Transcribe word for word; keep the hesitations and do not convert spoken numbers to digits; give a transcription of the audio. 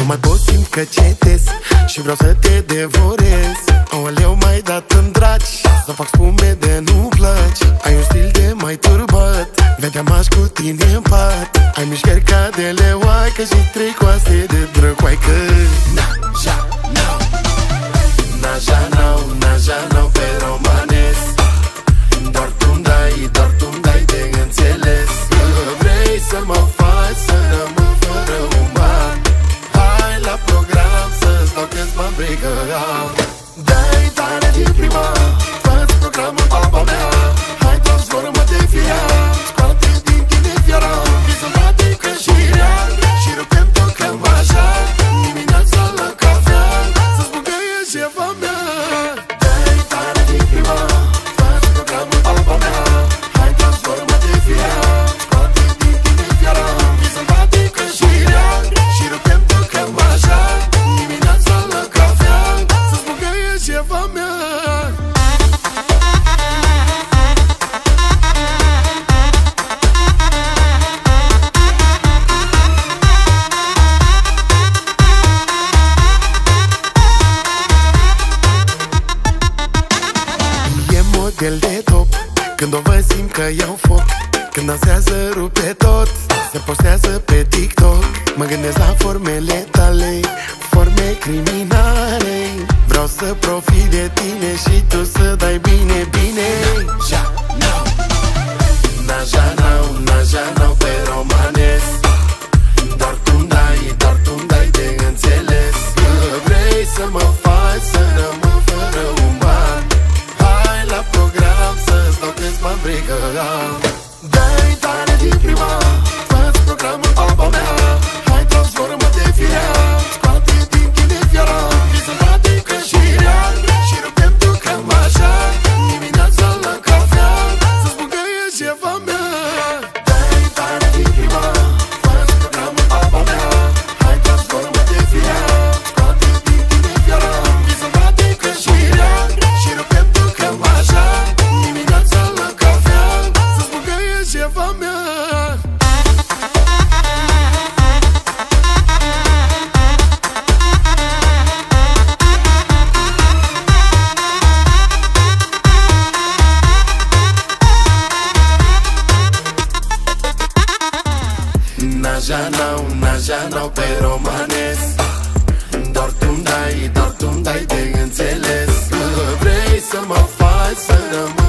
Nu mai pot, simt că cetesc și vreau să te devorez. Aoleu, m-ai dat în draci, să fac spume de nu plăci. Ai un stil de mai turbat, vedeam aș cu tine în pat. Ai mișcări ca de leoaică și trei coaste de drăcoaică. Naja, nau, naja, nau, naja, nau pe romanesc. Doar tu-mi dai, doar tu-mi dai de înțeles. Că vrei să mă faci să rămân fără un ban. Hai la program să-ți dau câți bani vrei că am. Dai tare din prima, fă-ți programul papa mea. Hai toți vor mă defia, scoate din tine fiara. Izolatică și real, și rupem tot cămașa. Dimineața la cafea, să spun că e șefa mea. Dai tare din prima, fă-ți programul papa mea. Hai toți vor mă defia, scoate din tine fiara. Izolatică și real, și rupem tot cămașa. Dimineața la cafea, să spun că e șefa mea. Model de top, când o văd simt că iau foc. Când dansează rupe tot, se postează pe TikTok. Mă gândesc la formele tale, forme criminale. Vreau să profit de tine și tu să dai bine, bine. Ja, nau, naja, nau, naja, nau pe romanesc. Doar tu-mi dai, doar tu-mi dai de înțeles. Că vrei să mă faci să rămân fără un ban. Hai la program să-ți dau câți bani vrei că am. Dai tare din prima, fă-ți programul papa mea. Hai toți vor mă defia, scoate din tine fiara. Izolatică și real, și rupem tu cămașa. Dimineața la cafea, să spun că e șefa mea. Dai tare din prima, fă-ți programul papa mea. Hai toți vor mă defia, scoate din tine fiara. Izolatică și real, și rupem tu cămașa. Dimineața la cafea, să spun că e șefa mea. Naja, nau, naja, nau pe romanesc. Doar tu-mi dai, doar tu-mi dai de înțeles. Că vrei să mă faci să rămân